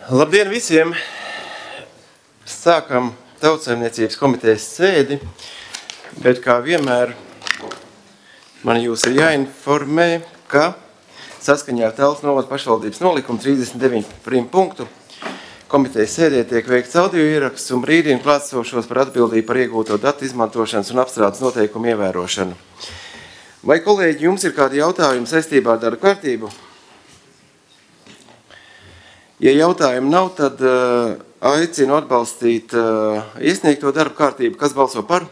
Labdien visiem! Sākam Tautsaimniecības komitejas sēdi, bet kā vienmēr man jūs ir jāinformē, ka saskaņā ar Talsu novada pašvaldības nolikumu 39. punktu komitejas sēdē tiek veikts audio ieraksts un brīdina klātsošos par atbildību par iegūto datu izmantošanas un apstrādes noteikumu ievērošanu. Vai, kolēģi, jums ir kādi jautājumi saistībā ar darba kārtību? Ja jautājumu nav, tad aicinu atbalstīt iesniegto darba kārtību. Kas balso par?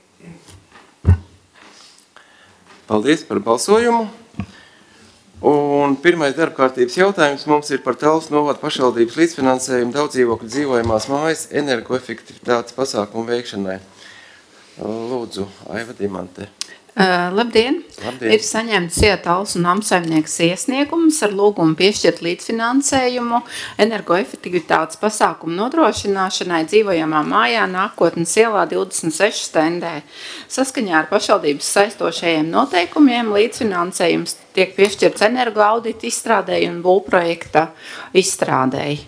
Paldies par balsojumu. Un pirmais darba kārtības jautājums mums ir par Talsu novada pašvaldības līdzfinansējumu daudzdzīvokļu dzīvojamās mājas energoefektivitātes pasākumu veikšanai. Lūdzu, Aiva Dimante. Labdien! Labdien! Ir saņemts Talsu namsaimnieks iesniegums ar lūgumu piešķirt līdzfinansējumu energoefektivitātes pasākumu nodrošināšanai dzīvojamā mājā Nākotnes ielā 26 stendē. Saskaņā ar pašvaldības saistošajiem noteikumiem līdzfinansējums tiek piešķirts energoaudita izstrādēji un būvprojekta izstrādēji.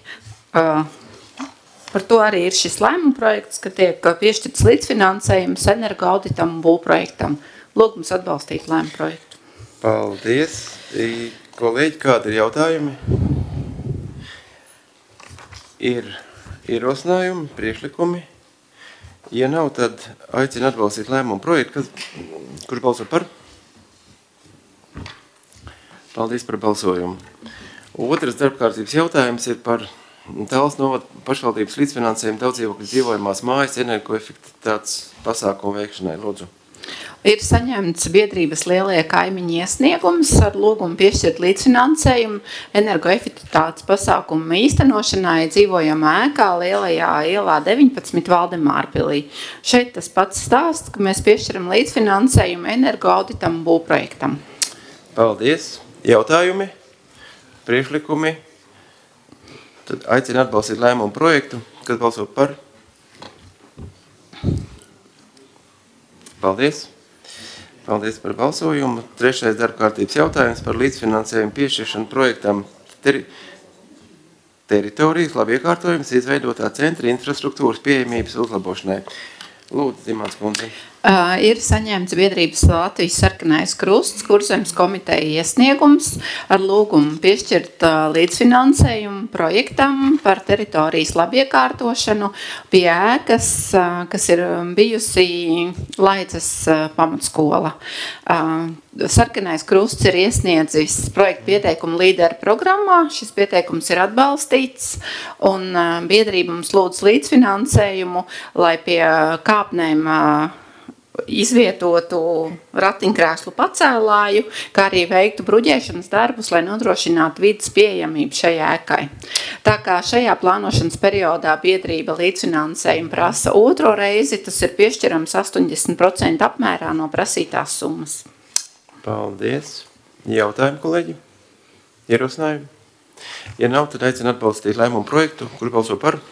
Par to arī ir šis lēmuma projekts, ka tiek piešķirts līdzfinansējums energoauditam un būvprojektam. Lūgums atbalstīt lēmumu projektu. Paldies. Kolēģi, kādi ir jautājumi? Ir ierosinājumi, priekšlikumi. Ja nav, tad aicinu atbalstīt lēmumu projektu. Kurš balso par? Paldies par balsojumu. Otrs darbkārtības jautājums ir par Talsu novada pašvaldības līdzfinansējumu daudzdzīvokļu dzīvojamās mājas energoefektivitātes pasākumu veikšanai. Lūdzu. Ir saņemts biedrības Lielie kaimiņi iesniegums ar lūgumu piešķirt līdzfinansējumu energoefektivitātes pasākumu īstenošanai dzīvojamā ēkā Lielajā ielā 19 Valdemārpilī. Šeit tas pats stāsts, ka mēs piešķiram līdzfinansējumu energoauditam un būvprojektam. Paldies. Jautājumi? Priekšlikumi? Tad aicinu atbalstīt lēmumu projektu. Kas balso par? Paldies. Paldies par balsojumu. Trešais darbkārtības jautājums par līdzfinansējumu piešķiršanu projektam teritorijas labiekārtojums izveidotā centra infrastruktūras pieejamības uzlabošanai. Lūdzu, Dimants kundze. Ir saņemts biedrības Latvijas sarkanais krusts, Kurzemes komiteja iesniegums ar lūgumu piešķirt līdzfinansējumu projektam par teritorijas labiekārtošanu pie ēkas, kas ir bijusi Laidzes pamatskola. Sarkanais krusts ir iesniedzis projektu pieteikumu līderu programmā. Šis pieteikums ir atbalstīts un biedrība mums lūdz līdzfinansējumu, lai pie kāpnēm izvietotu ratiņkrēslu pacēlāju, kā arī veiktu bruģēšanas darbus, lai nodrošinātu vides pieejamību šai ēkai. Tā kā šajā plānošanas periodā biedrība līdzfinansējumu prasa otro reizi, tas ir piešķirams 80% apmērā no prasītās summas. Paldies. Jautājumi, kolēģi? Ierosinājumi? Ja nav, tad aicinu atbalstīt lēmumu projektu. Kurš balso par?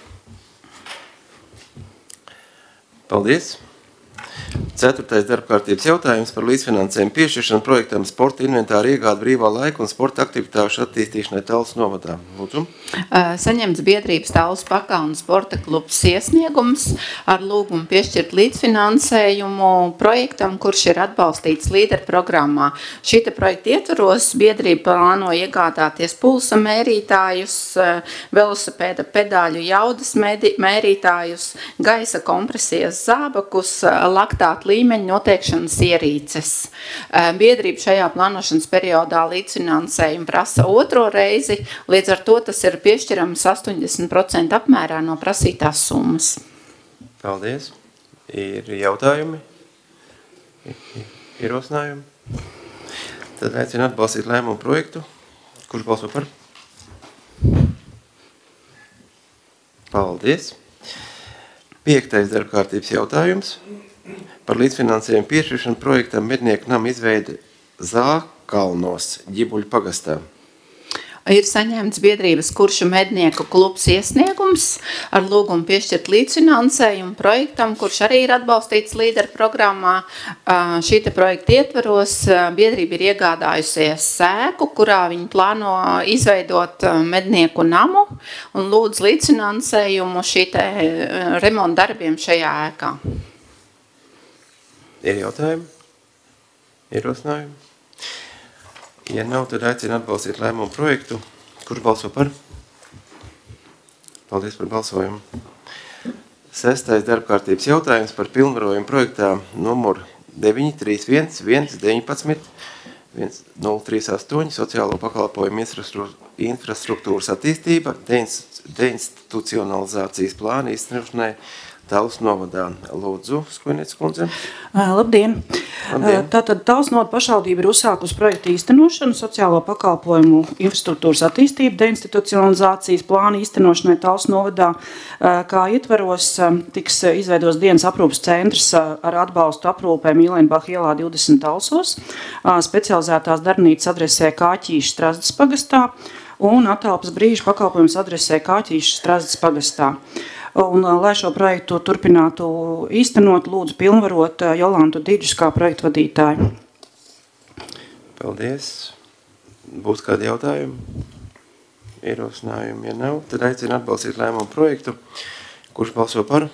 Paldies. Ceturtais darbkārtības jautājums par līdzfinansējumu piešķiršanu projektam sporta inventāra iegāde brīvā laika un sporta aktivitāšu attīstīšanai Talsu novadā. Lūdzu. Saņemts biedrības Talsu pakalnu sporta klubs iesniegums ar lūgumu piešķirt līdzfinansējumu projektam, kurš ir atbalstīts līderu programmā. Šīta projekta ietvaros biedrība plāno iegādāties pulsa mērītājus, velosipēda pedāļu jaudas mērītājus, gaisa kompresijas zābakus, laktātu līmeņa noteikšanas ierīces. Biedrība šajā plānošanas periodā līdzfinansējumu prasa otro reizi, līdz ar to tas ir piešķirams 80% apmērā no prasītās summas. Paldies. Ir jautājumi? Ierosinājumi? Tad aicinu atbalstīt lēmumu projektu. Kurš balso par? Paldies. Piektais darbkārtības jautājums par līdzfinansējumu piešķiršanu projektam Mednieku nama izveide Zākalnos, Ģibuļu pagastā. Ir saņemts biedrības Kuršu mednieku klubs iesniegums ar lūgumu piešķirt līdzfinansējumu projektam, kurš arī ir atbalstīts līderu programmā. Šī projekta ietvaros biedrība ir iegādājusies sēku, kurā viņi plāno izveidot mednieku namu un lūdz līdzfinansējumu šī remonta darbiem šajā ēkā. Ir jautājumi? Ierosinājumi? Ja nav, tad aicinu atbalstīt lēmumu projektu. Kurš balso par? Paldies par balsojumu. 6. darbkārtības jautājums par pilnvarojumu projektā numur 931 119 1038 sociālo pakalpojumu infrastruktūras attīstība, deinstitucionalizācijas plāna īstenošanai Talsu novadā. Lūdzu, Skujnieces kundze. Labdien! Tātad Talsu novada pašvaldība ir uzsākusi projektu īstenošanu, sociālo pakalpojumu infrastruktūras attīstību, deinstitucionalizācijas plāna īstenošanai Talsu novadā, kā ietvaros tiks izveidos dienas aprūpas centrs ar atbalstu aprūpēm Ilenbacha ielā 20 Talsos, specializētās darbnīcas adresē Kāķīša Strazdas pagastā un attālpas brīža pakalpojums adresē Kāķīša Strazdas pagastā. Un, lai šo projektu turpinātu īstenot, lūdzu pilnvarot Jolantu Didžus kā projektu vadītāju. Paldies. Būs kādi jautājumi? Ierosinājumi, ja nav, tad aicinu atbalstīt lēmumu projektu. Kurš balso par?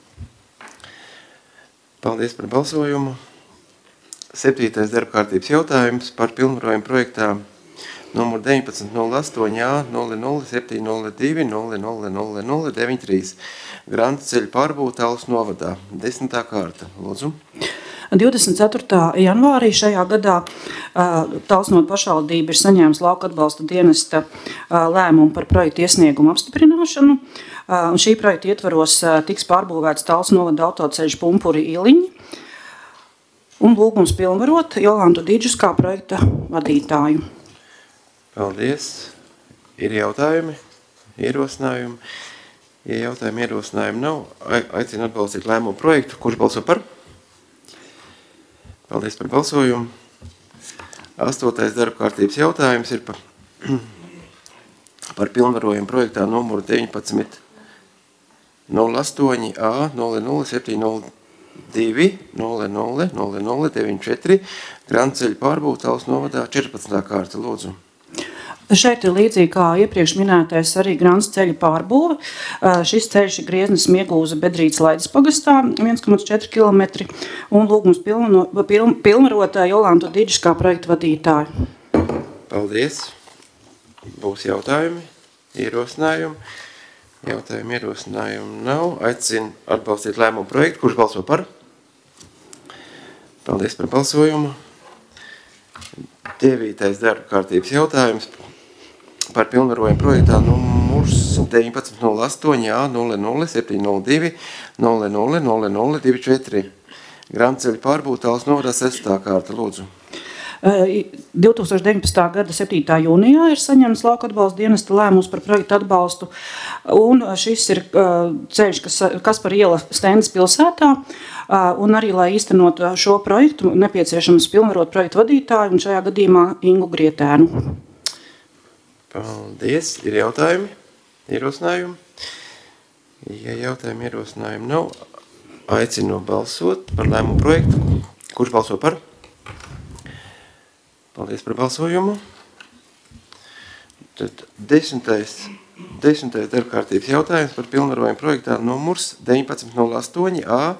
Paldies par balsojumu. 7. darbkārtības jautājums par pilnvarojumu projektā numur 1908 00702 00093 Grantu ceļu pārbūve Talsu novadā. 10. kārta. Lūdzu. 24. janvārī šajā gadā Talsu novada pašvaldība ir saņēmusi lauka atbalsta dienesta lēmumu par projektu iesniegumu apstiprināšanu. Un šī projekta ietvaros tiks pārbūvēts Talsu novada autoceļš Pumpuri Iliņi. Un lūgums pilnvarot Jolantu Didžus kā projekta vadītāju. Paldies. Ir jautājumi, ierosinājumi. Ja jautājumi, ierosinājumi nav, aicinu atbalstīt lēmumu projektu. Kurš balso par? Paldies par balsojumu. 8. darbkārtības jautājums ir par pilnvarojumu projektā numuru 19 08 A 00702 000094 Grantu ceļu pārbūve Talsu novadā. 14. kārta. Lūdzu. Šeit ir līdzīgi kā iepriekš minētais arī Grantu ceļa pārbūve. Šis ceļš ir Grieznes Miegūza Bedrītes Laidas pagastā 1,4 km un lūgums pilnvarot Jolantu Didžus kā projektu vadītāju. Paldies. Būs jautājumi, ierosinājumi. Jautājumi, ierosinājumi nav. Aicinu atbalstīt lēmumu projektu. Kurš balso par? Paldies par balsojumu. 9. darba kārtības jautājums par pilnvarojumu projektā numurs 1908 A 00702 000024 Grantu ceļu pārbūve Talsu novadā. 6. kārta. Lūdzu. 2019. gada 7. jūnijā ir saņemts lauka atbalsta dienesta lēmums par projektu atbalstu, un šis ir ceļš, kas par iela Stendes pilsētā, un arī, lai īstenot šo projektu, nepieciešams pilnvarot projektu vadītāju, un šajā gadījumā Ingu Grietēnu. Paldies. Ir jautājumi, ierosinājumi? Ja jautājumi, ierosinājumi nav, aicinu balsot par lēmumu projektu. Kurš balso par? Paldies par balsojumu. Tad 10. darbkārtības jautājums par pilnvarojumu projektā numurs 1908 A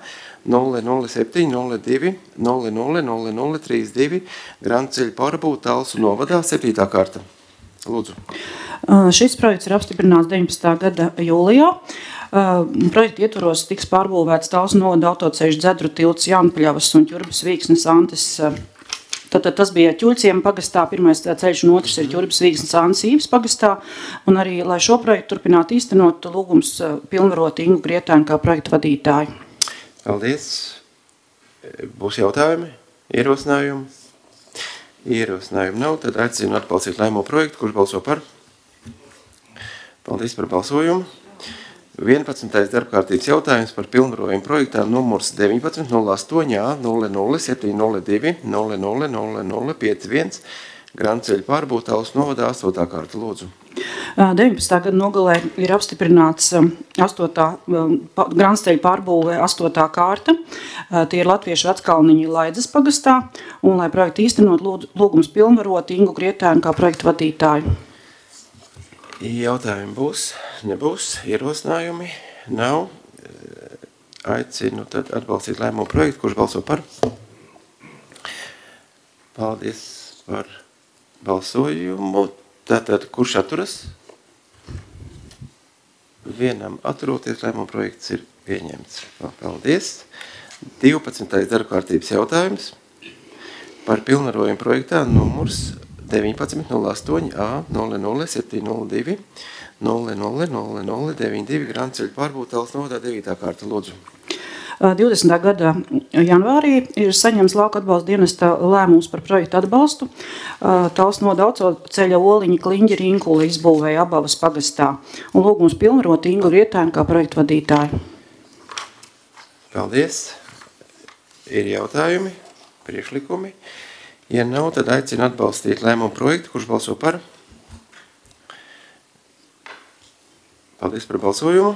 00702 000032 Grantu ceļu pārbūve Talsu novadā. 7. kārta. Lūdzu. Šis projekts ir apstiprināts 19. gada jūlijā. Projekta ietvaros tiks pārbūvēts Talsu novada autoceļš Dzedru tilts Jaunpaļavas un Ķurbas Vīksnes Antes. Tātad tas bija Ķuļciem pagastā, pirmais ceļš un otrs ir Ķurbas Vīksnes Antes Īves pagastā. Un arī, lai šo projektu turpinātu īstenot, lūgums pilnvarot Ingu Grietēnu kā projektu vadītāju. Paldies. Būs jautājumi, ierosinājumi? Ierosinājumi nav, tad aicinu atbalstīt lēmumu projektu. Kurš balso par? Paldies par balsojumu. 11. darbkārtības jautājums par pilnvarojumu projektā numurs 1908 A 00702 000051 Grantceļa pārbūve Talsu novadā 8. kārta, lūdzu. 19. gada nogalē ir apstiprināts 8. Grantceļa pārbūve 8. kārta. Tie ir Latviešu Veckalniņi Laidzes pagastā, un, lai projektu īstenot, lūgums pilnvarot Ingu Grietēnu kā projektu vadītāju. Jautājumi būs, nebūs, ierosinājumi nav. Aicinu tad atbalstīt lēmumu projektu, kurš balso par. Paldies par balsojumu. Tātad, kurš atturas? Vienam atturoties, lēmumu projekts ir pieņemts. Paldies. 12. darbkārtības jautājums par pilnvarojumu projektā numurs 1908 A 00702 000092 Grantceļa pārbūve Talsu novadā 9. kārta, lūdzu. 20. gada janvārī ir saņemts lauka atbalsta dienesta lēmums par projektu atbalstu. Talsu novadā autoceļa Oliņa Kliņģa Rinkula izbūvēja Abavas pagastā, un lūgums pilnvarot Ingu Grietēnu kā projektu vadītāju. Paldies. Ir jautājumi, priekšlikumi. Ja nav, tad aicinu atbalstīt lēmumu projektu, kurš balso par. Paldies par balsojumu.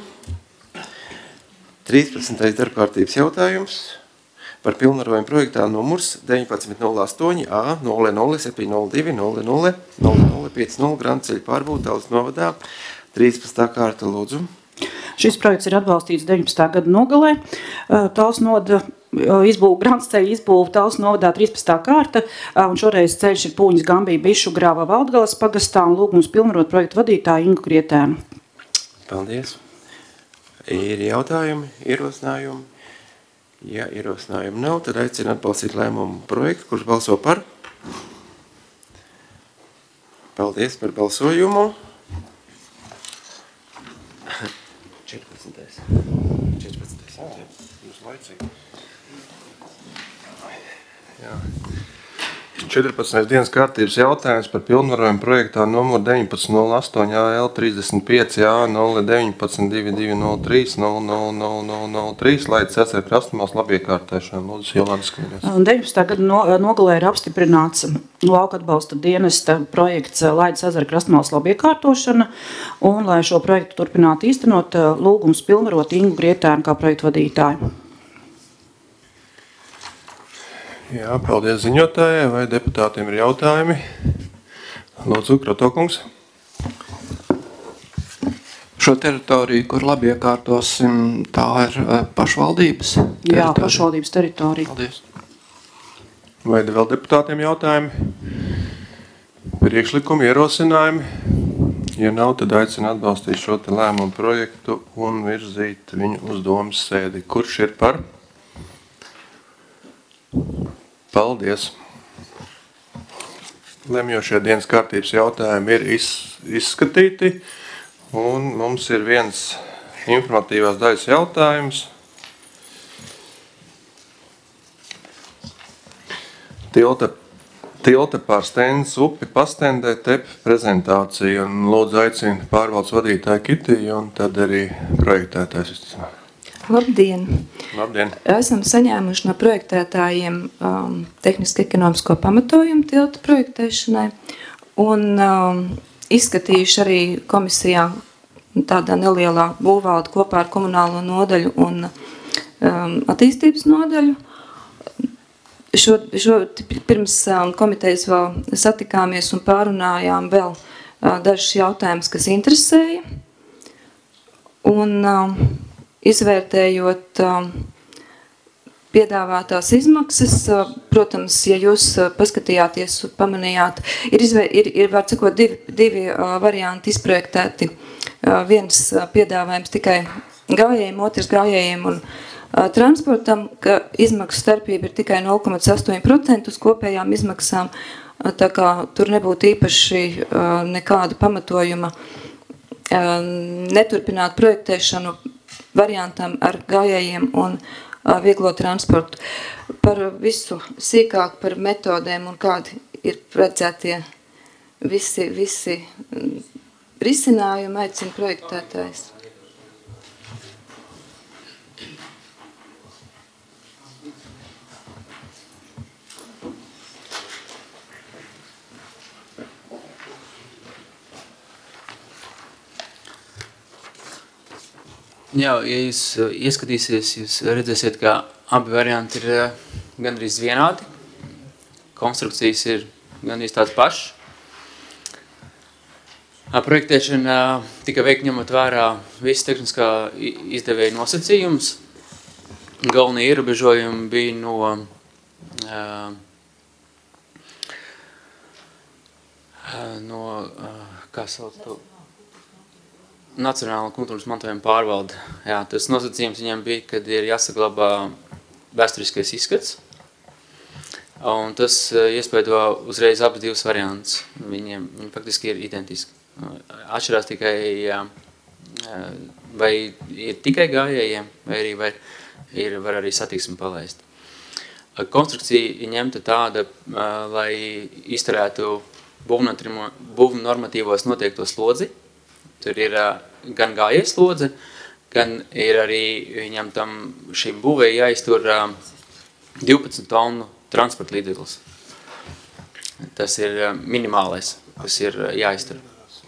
13. darbkārtības jautājums par pilnvarojumu projektā numurs 1908 A 00702 000050 Grantceļa pārbūve Talsu novadā 13. kārta, lūdzu. Šis projekts ir atbalstīts 19. gada nogalē. Talsu novada Grantceļa izbūve Talsu novadā 13. kārta, un šoreiz ceļš ir Pūņas Gambija Bišu grāva Valdgalas pagastā, un lūgums pilnvarot projektu vadītāju Ingu Grietēnu. Paldies. Ir jautājumi, ierosinājumi. Ja ierosinājumi nav, tad aicinu atbalstīt lēmumu projektu, kurš balso par. Paldies par balsojumu. 14. Jūs laicīgi. Jā. 14. dienas kārtības jautājums par pilnvarojumu projektā numur 1908 AL 35 A 0192203 00003 Laidzes ezeru krastumās labiekārtēšana. Lūdzu, Jolanta Skviņas. 19. gada nogalē ir apstiprināts lauka atbalsta dienesta projekts Laidzes ezeru krastumās labiekārtošana, un, lai šo projektu turpinātu īstenot, lūgums pilnvarot Ingu Grietēnu kā projektu vadītāju. Jā, paldies ziņotājai. Vai deputātiem ir jautājumi? Lūdzu, Krotokungs. Šo teritoriju, kur labi iekārtosim, tā ir pašvaldības teritorija? Jā, pašvaldības teritorija. Paldies. Vai vēl deputātiem jautājumi? Priekšlikumi, ierosinājumi? Ja nav, tad aicinu atbalstīt šo te lēmumu projektu un virzīt viņu uz domas sēdi. Kurš ir par? Paldies. Lemjošie dienas kārtības jautājumi ir izskatīti, un mums ir viens informatīvās daļas jautājums. Tilta pār Stendes upi pastendē tep prezentācija, un lūdzu aicinu pārvaldes vadītāju Kitiju un tad arī projektētājs. Labdien! Labdien! Esam saņēmuši no projektētājiem tehniski-ekonomisko pamatojumu tilta projektēšanai un izskatījuši arī komisijā tādā nelielā būvvalde kopā ar komunālo nodaļu un attīstības nodaļu. Pirms komitejas vēl satikāmies un pārunājām vēl dažus jautājumus, kas interesēja. Un izvērtējot piedāvātās izmaksas, protams, ja jūs paskatījāties un pamanījāt, ir var cikot, divi varianti izprojektēti. Viens piedāvājums tikai gājējiem, otrs gājējiem un transportam, ka izmaksu starpība ir tikai 0,8% uz kopējām izmaksām, tā kā tur nebūtu īpaši nekāda pamatojuma neturpināt projektēšanu variantam ar gājējiem un vieglo transportu. Par visu sīkāk par metodēm un kādi ir redzētie visi risinājumi aicina projektētājs. Jā, ja jūs ieskatīsies, jūs redzēsiet, ka abi varianti ir gandrīz vienādi. Konstrukcijas ir gandrīz tāds pašs. Projektēšana tika veikta ņemot vērā visas tehniskā izdevēja nosacījums. Galvenie ierobežojumi bija kā sauc to? Nacionāla kultūras mantojuma pārvalde. Jā, tas nosacījums viņam bija, kad ir jāsaglabā vēsturiskais izskats. Un tas iespēdo uzreiz abas divas variantus. Viņi faktiski ir identiski. Atšķirās tikai, vai ir tikai gājējiem, vai arī var arī satiksmi palaist. Konstrukcija ņemta tāda, lai izturētu būvnormatīvos noteikto slodzi. Tur ir gan gājējas slodze, gan ir arī viņam šīm būvēji jāiztur 12 tonu transporta līdzeklis. Tas ir minimālais, kas ir jāiztur.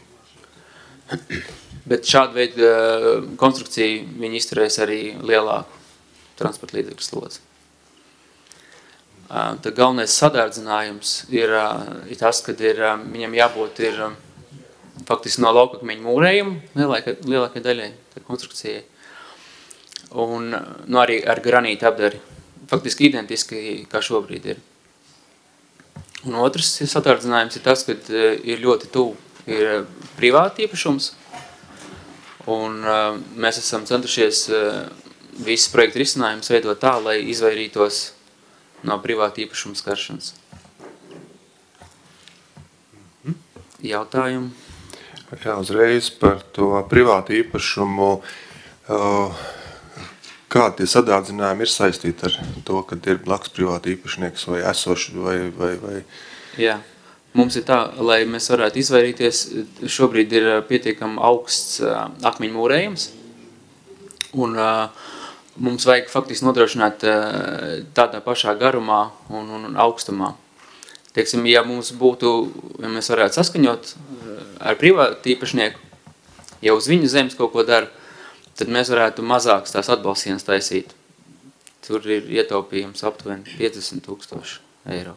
Bet šādu veidu konstrukciju viņi izturēs arī lielāku transporta līdzekļu slodzi. Tad galvenais sadārdzinājums ir tas, kad viņam jābūt faktiski no laukakmeņa mūrējuma lielākai daļai konstrukcijai. Un arī ar granīta apdari. Faktiski identiski, kā šobrīd ir. Un otrs sadārdzinājums ir tas, kad ir ļoti tuvu. Ir privāti īpašums. Un mēs esam centušies visas projekta risinājumus veidot tā, lai izvairītos no privāti īpašuma skaršanas. Jautājumu? Jā, uzreiz par to privātu īpašumu. Kā tie sadārdzinājumi ir saistīti ar to, kad ir blakus privāti īpašnieks vai esoši vai... Jā, mums ir tā, lai mēs varētu izvairīties, šobrīd ir pietiekami augsts akmeņu mūrējums, un mums vajag faktiski nodrošināt tādā pašā garumā un augstumā. Teiksim, ja mēs varētu saskaņot ar privātu īpašnieku, ja uz viņu zemes kaut ko dara, tad mēs varētu mazākas tās atbalstsienas taisīt. Tur ir ietaupījums aptuveni 50,000 eiro.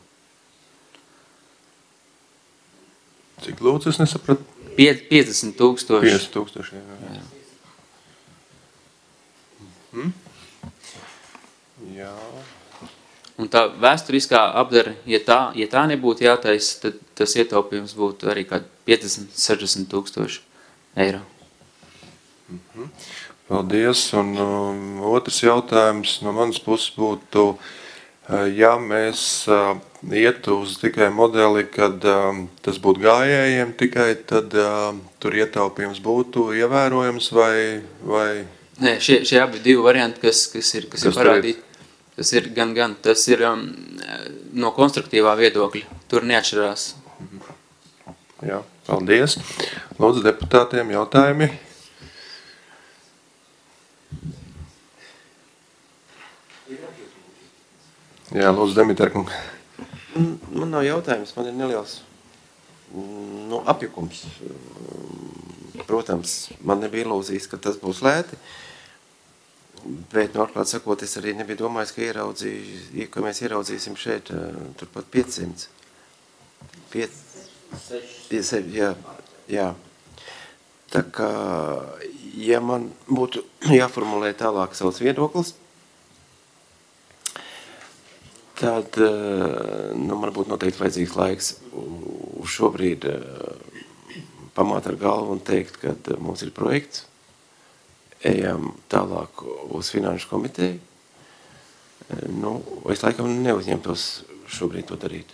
Cik lūdzu, es nesapratu? 50,000. 50,000, jā. Jā. Un tā vēsturiskā apdara, ja tā nebūtu jātais, tad tas ietaupījums būtu arī kā 50,000–60,000 eiro. Paldies. Un otrs jautājums no manas puses būtu, ja mēs ietu uz tikai modeli, kad tas būtu gājējiem tikai, tad tur ietaupījums būtu ievērojams vai... Nē, šie abi divi varianti, kas ir parādīti, tas ir gan. Tas ir no konstruktīvā viedokļa. Tur neatšķirās. Jā, paldies. Lūdzu deputātiem jautājumi. Jā, lūdzu Demitērkungs. Man nav jautājums, man ir neliels apjukums. Protams, man nebija ilūzijas, ka tas būs lēti. Bet, atklāt sakot, es arī nebiju domājis, ka mēs ieraudzīsim šeit turpat 500. 500, jā. Tā kā, ja man būtu jāformulē tālāk savs viedoklis, tad man būtu noteikti vajadzīgs laiks uz šobrīd pamāt ar galvu un teikt, ka mums ir projekts. Ejam tālāk uz finanšu komiteju. Es laikam neuzņemtos šobrīd to darīt.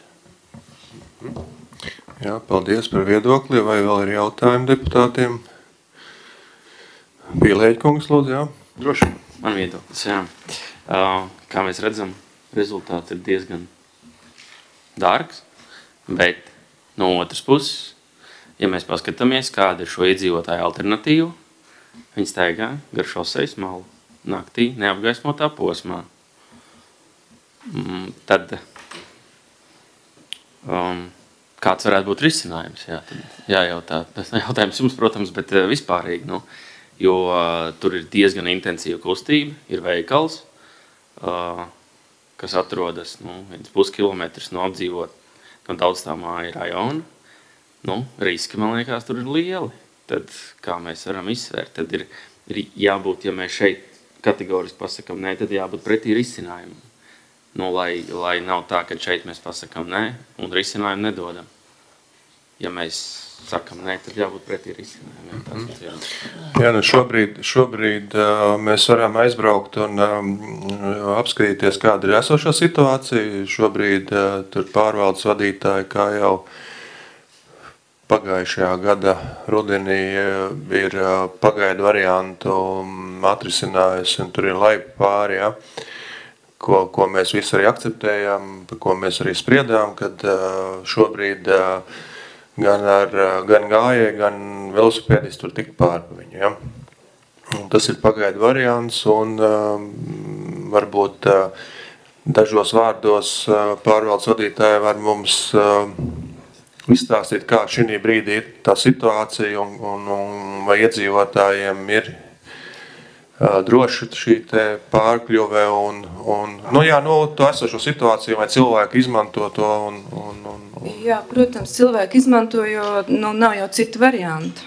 Jā, paldies par viedokli. Vai vēl ir jautājumi deputātiem? Pielēģkungs, lūdzu, jā. Droši. Man viedoklis, jā. Kā mēs redzam, rezultāts ir diezgan dārgs, bet no otras puses, ja mēs paskatāmies, kāda ir šo iedzīvotāju alternatīvu, viņi staigā gar šosejas malu, naktī neapgaismotā posmā. Tad kāds varētu būt risinājums? Jā, jājautā. Tas jautājums jums, protams, bet vispārīgi. jo tur ir diezgan intensīva kustība, ir veikals, kas atrodas 1,5 kilometrs no apdzīvot no daudzstāvmāju rajona. Riski, man liekas, tur ir lieli. Tad kā mēs varam izsvērt? Tad ir jābūt, ja mēs šeit kategoriski pasakam nē, tad jābūt pretī risinājumam. Lai nav tā, ka šeit mēs pasakam nē un risinājumu nedodam. Ja mēs sakam nē, tad jābūt pretī risinājumiem. Jā, šobrīd mēs varam aizbraukt un apskatīties, kāda ir esošā situācija. Šobrīd tur pārvaldes vadītāji, kā jau pagājušajā gada rudenī ir pagaidu variantu atrisinājusi, un tur ir laipa pāri, ja, ko mēs visi arī akceptējām, par ko mēs arī spriedām, kad šobrīd gan gājēji, gan velosipēdisti tur tik pār viņu. Ja. Un tas ir pagaidu variants, un varbūt dažos vārdos pārvaldes vadītāji var mums izstāstīt, kā šī brīdī ir tā situācija, un vai iedzīvotājiem ir droši šī te pārkļuve, to esošo situāciju, vai cilvēki izmanto to, Jā, protams, cilvēki izmanto, jo nav jau citu variantu.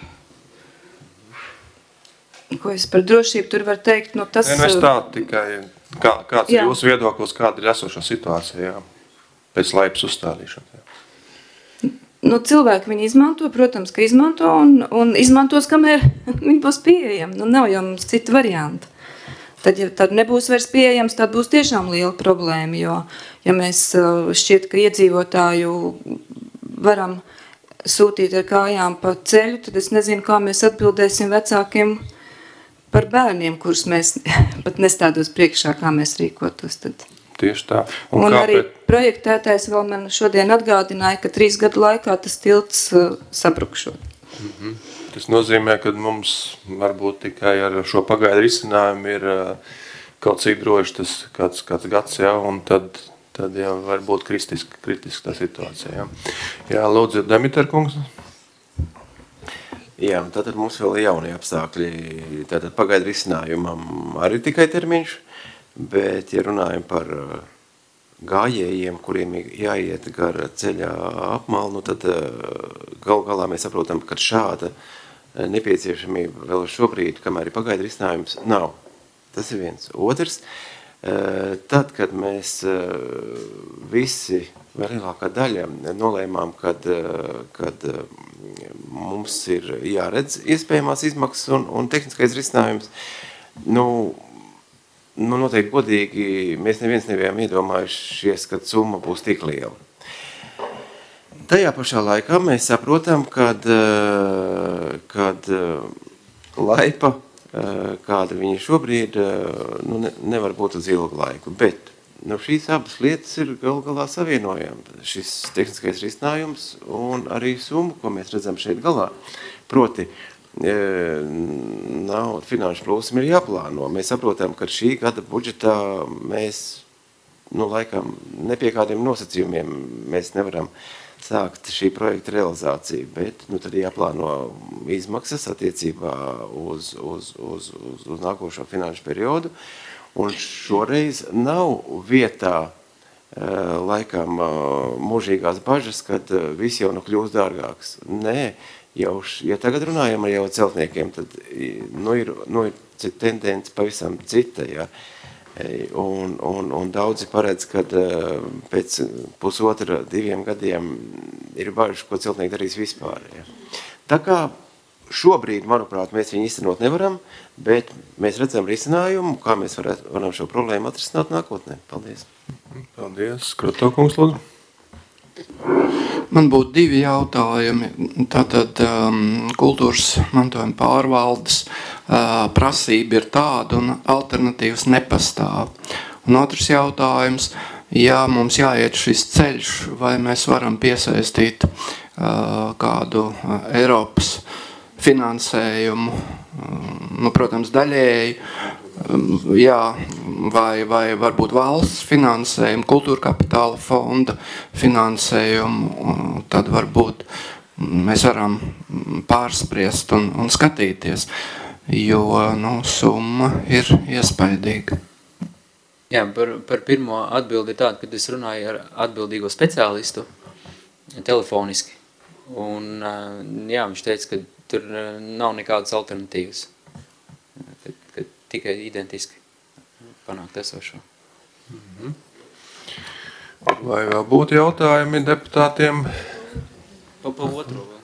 Ko es par drošību tur varu teikt, tas... Es tā tikai, kāds ir jūsu viedoklis, kāda ir esošā situācija, jā, pēc laipas uzstādīšanas. Cilvēki viņi izmanto, protams, ka izmanto, un izmantos, kamēr viņi būs pieejami. Nav jau mums citu variantu. Tad, ja tad nebūs vairs pieejams, tad būs tiešām liela problēma, jo, ja mēs šķiet, ka iedzīvotāju varam sūtīt ar kājām pa ceļu, tad es nezinu, kā mēs atbildēsim vecākiem par bērniem, kurus mēs pat nestādos priekšā, kā mēs rīkotos tad. Tieši tā. Un arī projektētājs vēl man šodien atgādināja, ka 3 gadu laikā tas tilts sabrukšot. Tas nozīmē, ka mums varbūt tikai ar šo pagaidu risinājumu ir kaut cik droši tas kāds gads, jā, un tad jau var būt kritiski tā situācija. Jā, jā lūdzu, Demiter kungs. Jā, tātad mums vēl ir jaunie apstākļi. Tātad pagaidu risinājumam arī tikai termiņš, bet, ja runājam par gājējiem, kuriem jāiet gar ceļā apmalnu, tad galā mēs saprotam, ka šāda nepieciešamība vēl šobrīd, kamēr ir pagaidu risinājums, nav. Tas ir viens. Otrs, tad, kad mēs visi, vēl lielākā daļa, nolēmām, kad mums ir jāredz iespējamās izmaksas un tehniskais risinājums, noteikti godīgi, mēs neviens nebijām iedomājušies, ka summa būs tik liela. Tajā pašā laikā mēs saprotam, kad laipa, kāda viņa šobrīd, nevar būt uz ilgu laiku, bet šīs abas lietas ir galā savienojami. Šis tehniskais risinājums un arī summa, ko mēs redzam šeit galā. Proti, finanšu plūsma ir jāplāno. Mēs saprotam, ka šī gada budžetā mēs, laikam, ne pie kādiem nosacījumiem mēs nevaram sākt šī projekta realizāciju, bet tad jāplāno izmaksas attiecībā uz nākošo finanšu periodu, un šoreiz nav vietā laikam mūžīgās bažas, kad viss jau kļūst dārgāks. Nē, ja tagad runājam ar jau celtniekiem, tad ir tendence pavisam cita, ja. Un daudzi paredz, kad pēc 1,5–2 gadiem ir bažas, ko celtnieki darīs vispār. Ja. Tā kā šobrīd, manuprāt, mēs viņu īstenot nevaram, bet mēs redzam risinājumu, kā mēs varam šo problēmu atrisināt nākotnē. Paldies. Paldies. Krotokungs, lūdzu. Man būtu 2 jautājumi. Tātad kultūras mantojuma pārvaldes prasība ir tāda un alternatīvas nepastāv. Un otrs jautājums, ja mums jāiet šis ceļš, vai mēs varam piesaistīt kādu Eiropas finansējumu, protams, daļēji, jā, vai varbūt valsts finansējumu, kultūra kapitāla fonda finansējumu, tad varbūt mēs varam pārspriest un skatīties. jo summa ir iespaidīga. Jā, par pirmo atbildi ir tāda, kad es runāju ar atbildīgo speciālistu telefoniski. Un jā, viņš teica, ka tur nav nekādas alternatīvas. Ka tikai identiski panākt esošo. Vai vēl būtu jautājumi deputātiem? Pa otro vēl.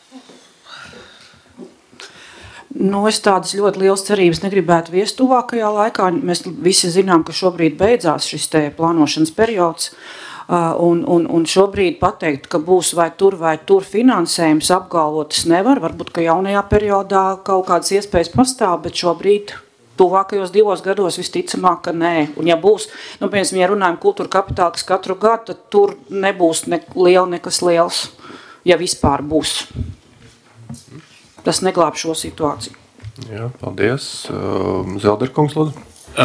Es tādas ļoti liels cerības negribētu viest tuvākajā laikā. Mēs visi zinām, ka šobrīd beidzās šis te plānošanas periods. Un šobrīd pateikt, ka būs vai tur finansējums apgalvotas nevar. Varbūt, ka jaunajā periodā kaut kādas iespējas pastāv, bet šobrīd tuvākajos 2 gados visticamāk, ka nē. Un ja būs, piemēram, ja runājam kultūra kapitāla, kas katru gadu, tad tur nebūs nekas liels, ja vispār būs. Tas neglāb šo situāciju. Jā, paldies. Zelderkungs, lūdzu.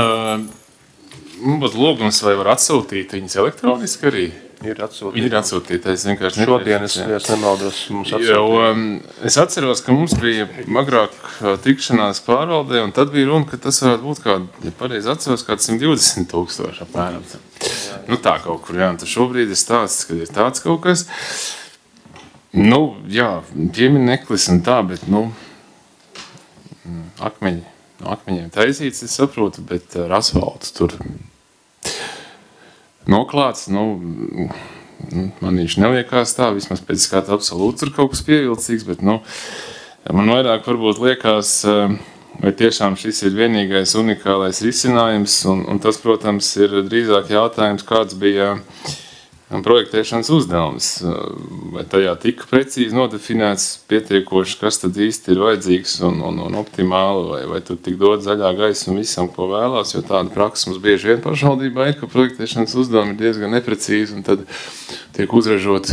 Būtu lūgums, vai var atsūtīt viņas elektroniski arī? Ir atsūtīt. Ir atsūtīt, es vienkārši šodien es nemaldos mums atsūtīt. Jo es atceros, ka mums bija agrāk tikšanās pārvaldē, un tad bija runa, ka tas varētu būt kāda, ja pareizi atceros, kāds 120,000 apmēram. Tā kaut kur, jā, un tad šobrīd ir stāsts, kad ir tāds kaut kas. Jā, piemineklis un tā, bet, akmeņiem taisīts, es saprotu, bet ar asfaltu tur noklāts, man viņš neliekās tā, vismaz pēc skata absolūti tur kaut kas pievilcīgs, bet, man vairāk varbūt liekas, vai tiešām šis ir vienīgais unikālais risinājums, un tas, protams, ir drīzāk jautājums, kāds bija projektēšanas uzdevums, vai tajā tika precīzi nodefinēts pietiekoši, kas tad īsti ir vajadzīgs un optimāli, vai tur tik dod zaļā gaisa un visam, ko vēlās, jo tāda praksa mums bieži vien pašvaldībā ir, ka projektēšanas uzdevumi ir diezgan neprecīzi, un tad tiek uzražoti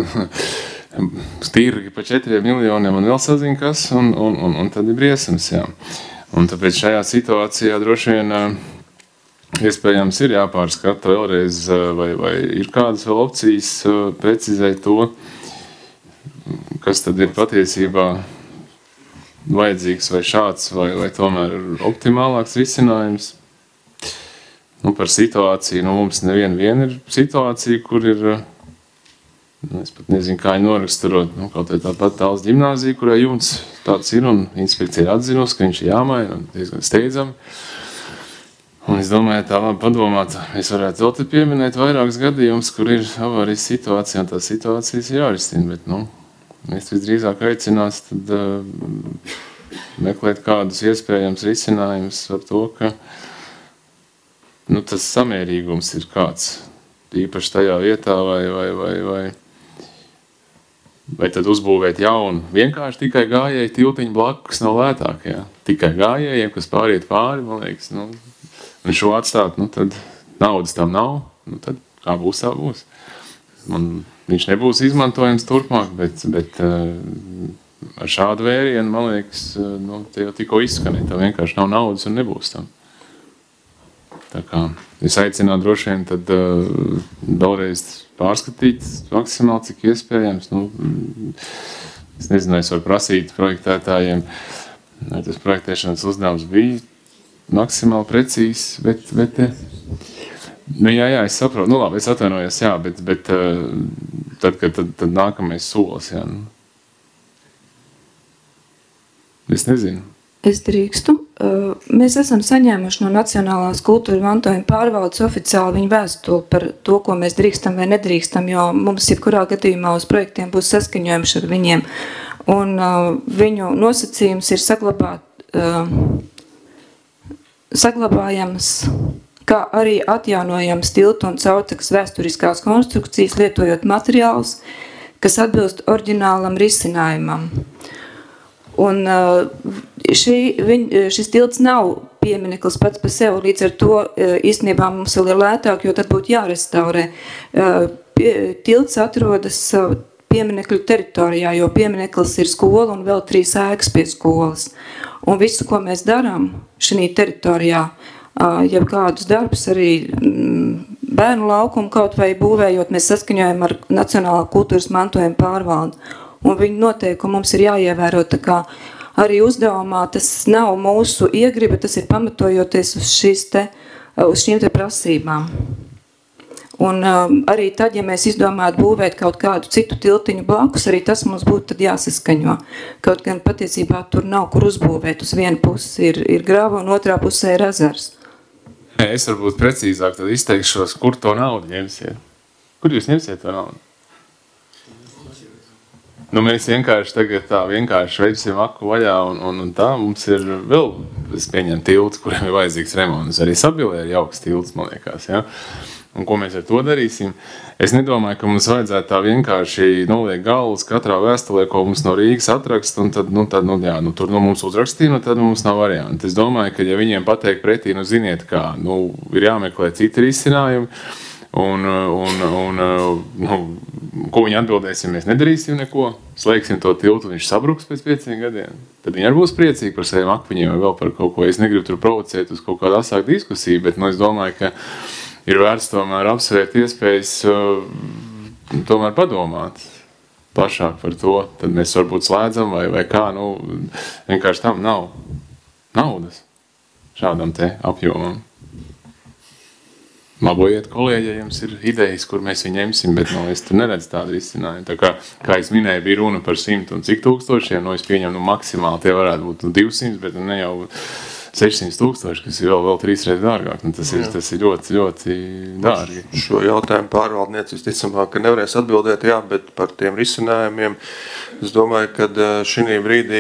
stīrgi pa 4 miljoniem un vēl sazina kas, un tad ir briesmas, jā. Un tāpēc šajā situācijā droši vien iespējams ir jāpārskata vēlreiz, vai ir kādas vēl opcijas precizēt to, kas tad ir patiesībā vajadzīgs vai šāds, vai tomēr optimālāks risinājums. Par situāciju, mums nevien ir situācija, kur ir, es pat nezinu, kā viņi noraksturot, kaut vai tāpat Tāls ģimnāzija, kurā jumts tāds ir, un inspekcija ir atzinusi, ka viņš ir jāmaina, un diezgan steidzami. Un es domāju, tā labi padomāt, es varētu vēl te pieminēt vairākus gadījumus, kur ir avārijas situācija, un tās situācijas ir jārisina, bet, mēs visdrīzāk aicinās tad meklēt kādus iespējams risinājumus ar to, ka, tas samērīgums ir kāds, īpaši tajā vietā, vai tad uzbūvēt jaunu, vienkārši tikai gājēji tiltiņu blakus nav lētāk, jā, tikai gājējiem, kas pāriet pāri, man liekas, un šo atstāt, tad naudas tam nav, tad kā būs, tā būs. Viņš nebūs izmantojams turpmāk, bet ar šādu vērienu, man liekas, te jau tikko izskanēja, tā vienkārši nav naudas un nebūs tam. Tā kā es aicinātu droši vien tad vēlreiz pārskatīt maksimāli, cik iespējams. Es nezinu, es varu prasīt projektētājiem, vai tas projektēšanas uzdevums bija maksimāli precīzs, bet jā, es saprotu, labi, es atvainojos, jā, bet tad nākamais solis, jā. Es nezinu. Es drīkstu. Mēs esam saņēmuši no Nacionālās kultūra mantojuma pārvaldes oficiāli viņu vēstuli par to, ko mēs drīkstam vai nedrīkstam, jo mums jebkurā gadījumā uz projektiem būs saskaņojums ar viņiem. Un viņu nosacījums ir saglabājams, kā arī atjaunojams tiltu un caurtekas vēsturiskās konstrukcijas, lietojot materiālus, kas atbilst oriģinālam risinājumam. Un šis tilts nav piemineklis pats par sevi, līdz ar to īstenībā mums vēl ir lētāk, jo tad būtu jārestaurē. Tilts atrodas pieminekļu teritorijā, jo piemineklis ir skola un vēl 3 ēkas pie skolas. Un visu, ko mēs darām šī teritorijā, ja kādus darbus arī bērnu laukumu kaut vai būvējot, mēs saskaņojam ar Nacionālā kultūras mantojuma pārvaldi. Un viņu noteikumi mums ir jāievēro, tā kā arī uzdevumā tas nav mūsu iegriba, tas ir pamatojoties uz šīm te prasībām. Un arī tad, ja mēs izdomātu būvēt kaut kādu citu tiltiņu blakus, arī tas mums būtu tad jāsaskaņo. Kaut gan patiesībā tur nav kur uzbūvēt. Uz vienu pusi ir grava un otrā pusē ir ezers. Es varbūt precīzāk tad izteikšos, kur to naudu ņemsiet. Kur jūs ņemsiet to naudu? Nu, mēs vienkārši tagad tā vienkārši veiksim aku vaļā un tā mums ir vēl, es pieņemu tilts, kuriem ir vajadzīgs remonts. Arī Sabilē ir jauks tilts, man liekas, ja? Un ko mēs ar to darīsim? Es nedomāju, ka mums vajadzētu tā vienkārši noliek galvas katrā vēstulē, ko mums no Rīgas atrakst, un tad tur mums uzrakstīja, tad mums nav varianti. Es domāju, ka ja viņiem pateikt pretī, ziniet kā, ir jāmeklē citi risinājumi, un ko viņi atbildēs, ja mēs nedarīsim neko, slēgsim to tiltu, viņš sabruks pēc 5 gadiem. Tad viņi arī būs priecīgi par saviem akmeņiem vai vēl par kaut ko. Es negribu tur provocēt uz kaut kādu asāku diskusiju, bet es domāju, ka ir vērts tomēr apsvērt iespējas tomēr padomāt plašāk par to. Tad mēs varbūt slēdzam vai kā, vienkārši tam nav naudas šādam te apjomam. Labojiet, kolēģi, ja jums ir idejas, kur mēs viņu ņemsim, bet es tur neredzu tādu risinājumu. Tā kā es minēju, bija runa par 100 un cik tūkstošiem, es pieņemu, maksimāli tie varētu būt 200, bet ne jau 600,000, kas ir vēl 3 reizes dārgāk. Tas ir ļoti, ļoti dārgi. Šo jautājumu pārvaldnieci visticamāk, ka nevarēs atbildēt, jā, bet par tiem risinājumiem es domāju, ka šī brīdī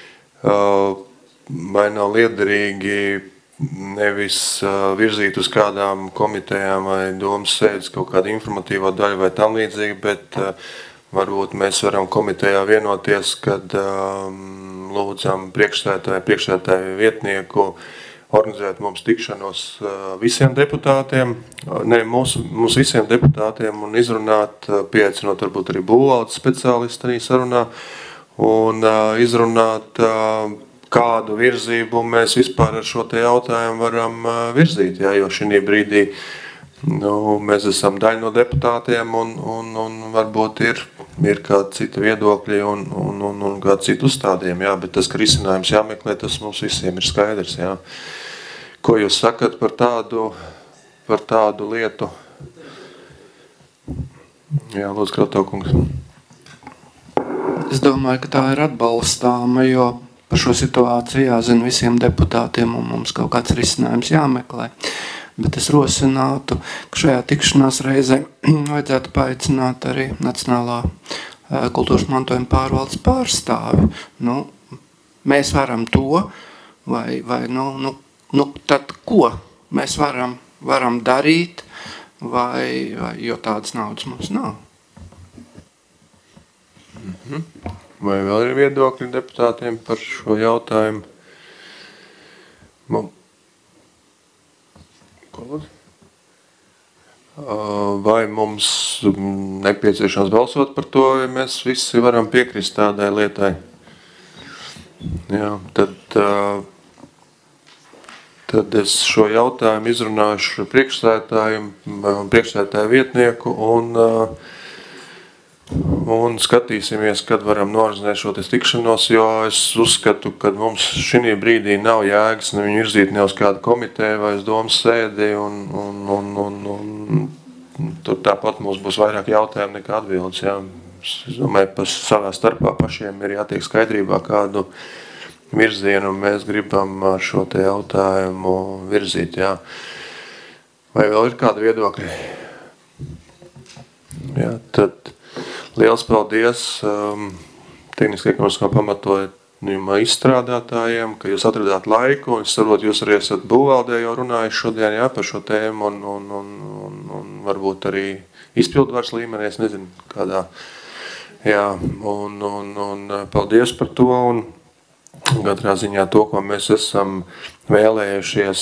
vai nav liederīgi nevis virzīt uz kādām komitejām vai domas sēdes kaut kādu informatīvo daļu vai tam līdzīgi, bet varbūt mēs varam komitejā vienoties, kad lūdzam priekšsēdētāju vietnieku organizēt mums tikšanos visiem deputātiem, mums visiem deputātiem un izrunāt, pieaicinot varbūt arī būvvaldes speciālistu arī sarunā un izrunāt, kādu virzību mēs vispār ar šo te jautājumu varam virzīt, jo šī brīdī mēs esam daļa no deputātiem un varbūt ir kāda cita viedokļi un kāda cita uzstādījuma, jā, bet tas, ka risinājums jāmeklē, tas mums visiem ir skaidrs, jā. Ko jūs sakat par tādu lietu? Jā, lūdzu, Krautovkungs. Es domāju, ka tā ir atbalstāma, jo par šo situāciju jāzina visiem deputātiem un mums kaut kāds risinājums jāmeklē. Bet es rosinātu, ka šajā tikšanās reizē vajadzētu paaicināt arī Nacionālā kultūras mantojuma pārvaldes pārstāvi. Mēs varam to, vai tad ko mēs varam darīt, jo tādas naudas mums nav. Vai vēl ir viedokļi deputātiem par šo jautājumu? Vai mums nepieciešams balsot par to, ja mēs visi varam piekrist tādai lietai? Jā, tad es šo jautājumu izrunāšu priekšsēdētāju vietnieku un skatīsimies, kad varam noorganizēt šo tikšanos, jo es uzskatu, ka mums šī brīdī nav jēgas viņu virzīt ne uz kādu komiteju vai uz domas sēdi, un tur tāpat mums būs vairāk jautājumu nekā atbildes. Jā. Es domāju, savā starpā pašiem ir jātiek skaidrībā, kādu virzienu mēs gribam ar šo te jautājumu virzīt. Jā. Vai vēl ir kādi viedokļi? Jā, tad liels paldies tehniski ekonomiskā pamatojuma izstrādātājiem, ka jūs atradāt laiku. Es saprotu, jūs arī esat būvvaldē jau runājuši šodien, jā, par šo tēmu un varbūt arī izpildvaras līmenī, es nezinu kādā. Jā, un paldies par to un katrā ziņā to, ko mēs esam vēlējušies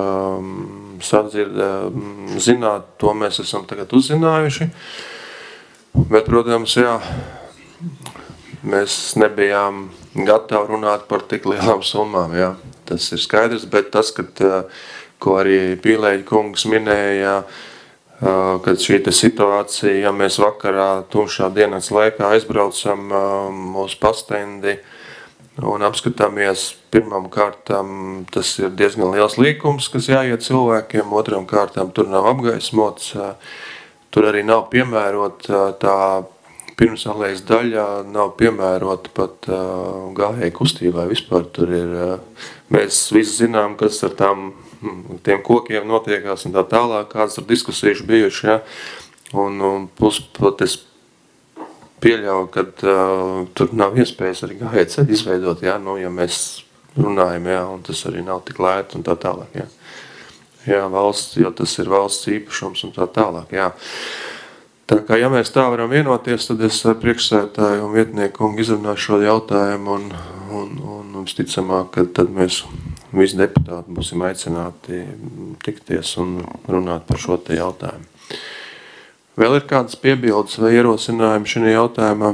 zināt, to mēs esam tagad uzzinājuši. Bet, protams, jā, mēs nebijām gatavi runāt par tik lielām summām, jā. Tas ir skaidrs, bet tas, ko arī Pīlēģa kungs minēja, kad šī situācija, ja mēs vakarā tumšā dienas laikā aizbraucam uz pastendi Un apskatāmies, pirmām kārtām tas ir diezgan liels līkums, kas jāiet cilvēkiem, otram kārtām tur nav apgaismots, tur arī nav piemērot tā pirmsalējas daļa, nav piemērota pat gājēju kustībai vispār. Tur ir, mēs visi zinām, kas ar tiem kokiem notiekās un tā tālāk, kādas tur diskusijas bijuši, ja? Un plus pat es pieļauju, ka tur nav iespējas arī gājēju ceļu izveidot, ja? Nu, ja mēs runājam, ja? Un tas arī nav tik lēti un tā tālāk, ja? Jā, valsts, jo tas ir valsts īpašums un tā tālāk, jā. Tā kā, ja mēs tā varam vienoties, tad es ar priekšsēdētāju un vietnieku izrunāšu šo jautājumu un visticamāk, ka tad mēs visi deputāti būsim aicināti tikties un runāt par šo te jautājumu. Vēl ir kādas piebildes vai ierosinājumi šajā jautājumā?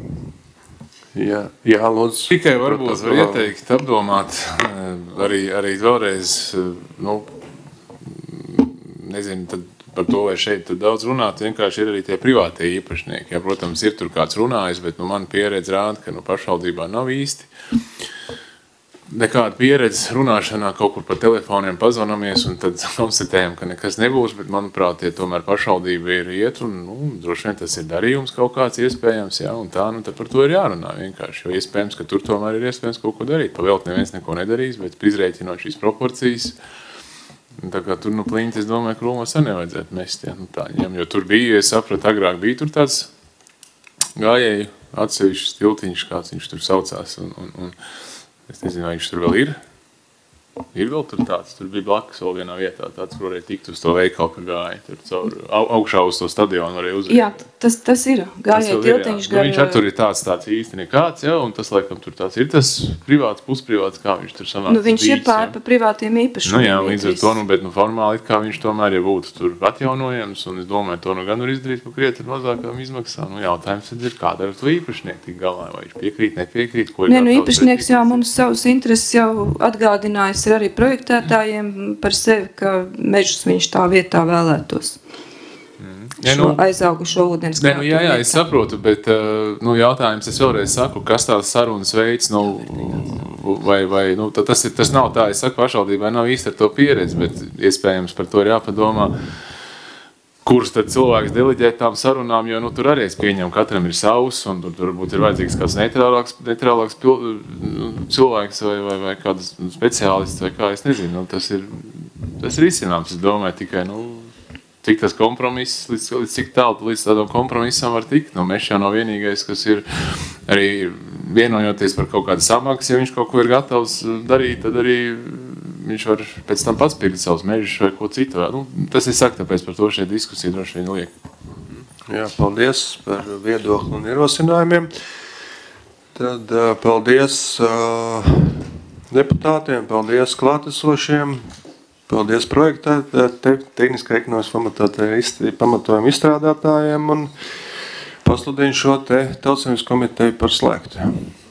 Jā, lūdzu. Tikai varbūt var ieteikt, apdomāt, arī vēlreiz, nezinu, tad par to, vai šeit daudz runāt, vienkārši ir arī tie privātie īpašnieki. Ja, protams, ir tur kāds runājis, bet man pieredze rāda, ka pašvaldībā nav īsti nekāda pieredze runāšanā, kaut kur pa telefoniem pazvanamies un tad konstatējam, ka nekas nebūs, bet manuprāt, ja tomēr pašvaldība ir iet un droši vien tas ir darījums kaut kāds iespējams, ja, un tā, tad par to ir jārunā vienkārši, jo iespējams, ka tur tomēr ir iespējams kaut ko darīt. Pavēlt neviens neko nedarīs, bet izrēķinot šīs proporcijas, tā kā tur pliņķi, es domāju, ka Rūmos arī nevajadzētu mest, ja, tā ņem, jo tur bija, es sapratu, agrāk bija tur tāds gājēju atsevišķs tiltiņš, kāds viņš tur saucās, un es nezinu, vai viņš tur vēl ir. Ir vēl tur tāds, tur bija blakus vēl vienā vietā, tāds, kur varēja tikt uz to veikalu, ka gāja, tur caur augšā uz to stadionu varēja uzreiz. Jā, tas ir, gājēja tiltiņš gar... Viņš tur ir tāds īsti nekāds, ja, un tas, laikam, tur tāds ir tas privāts, pusprivāts, kā viņš tur sanāca. Viņš ir pār pa privātiem īpašumiem. Jā, līdz ar to, bet formāli it kā viņš tomēr, ja būtu tur atjaunojams, un es domāju, to gan var izdarīt pa krietni mazākām izmaksām. Jautājums tad ir, kāda ar to īpašnieku tik galā, vai viņš piekrīt, nepiekrīt, ko ir īpašnieks jau mums savus intereses jau atgādinājis ir arī projektētājiem par sevi, ka mežus viņš tā vietā vēlētos. Šo aizaugušo ūdens krātu. Jā, es saprotu, bet jautājums, es vēlreiz saku, kas tās sarunas veids, vai tas nav tā, es saku, pašvaldībai nav īsti ar to pieredzi, bet iespējams par to ir jāpadomā, kurus tad cilvēks deleģēt tām sarunām, jo tur arī es pieņemu, katram ir savs, un tur varbūt ir vajadzīgs kāds neitrālāks cilvēks vai kāds speciālists vai kā, es nezinu, tas ir izcināms, es domāju tikai, cik tas kompromiss, līdz cik tālu līdz tādam kompromisam var tikt. Mēs jau nav vienīgais, kas ir arī vienojoties par kaut kādu samaksu, ja viņš kaut ko ir gatavs darīt, tad arī viņš var pēc tam pats pirkt savus mežus vai ko citu. Tas ir saka, tāpēc par to šeit diskusija droši vien liek. Jā, paldies par viedokli un ierosinājumiem. Tad paldies deputātiem, paldies klātesošiem. Paldies tehniskā ekonomikas pamatojuma izstrādātājiem un pasludinu šo te Tautsaimnieks komiteju par slēgtu.